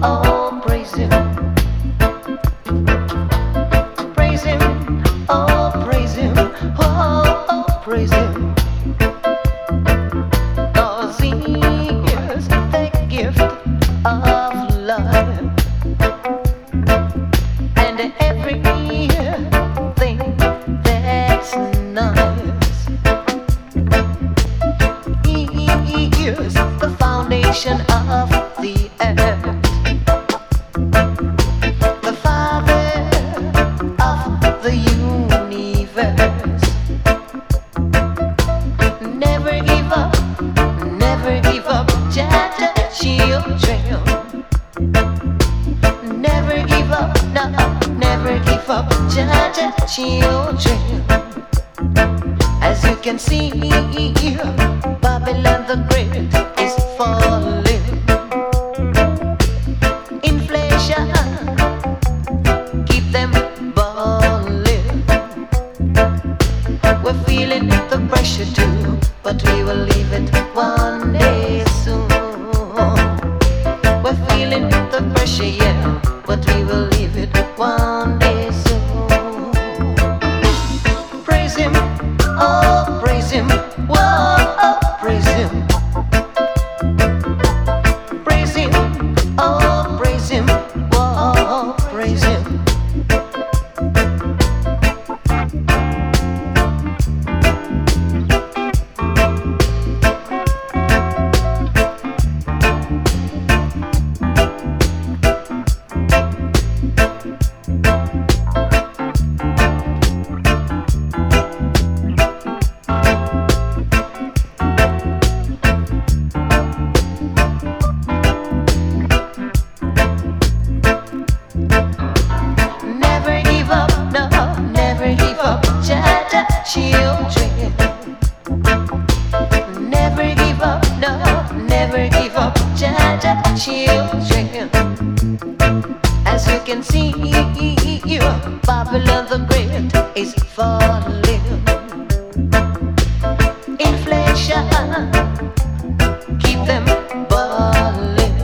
oh praise Him, praise Him, oh praise Him, oh praise Him. 'Cause He is the gift of life, and everything that's nice. He is the foundation of the earth, the Father of the universe. Never give up, never give up, Jah children. Never give up, no, never give up, Jah children. As you can see, Babylon the Great is falling. Inflation, keep them balling. We're feeling the pressure too, but we will leave it one day soon. We're feeling the pressure, yeah, but we will leave it one day soon. Praise Him, oh praise Him, whoa, oh praise Him. Praise Him, oh praise Him, whoa, praise Him. Never give up, no, never give up, Jah children. Never give up, no, never give up, Jah children. As you can see, Babylon the Great is falling. Inflation, keep them balling.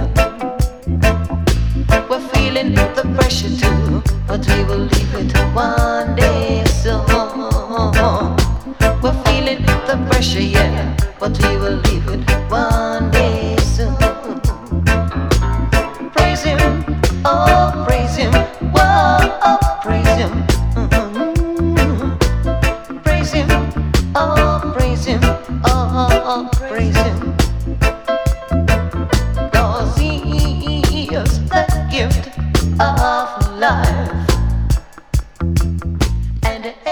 We're feeling the pressure too, but we will leave it one day soon. We're feeling the pressure, yeah, but we will leave it one day soon. Praise Him, oh praise Him, whoa, oh praise Him. Praise Him, oh praise Him, oh praise Him. 'Cause He is the gift of life, and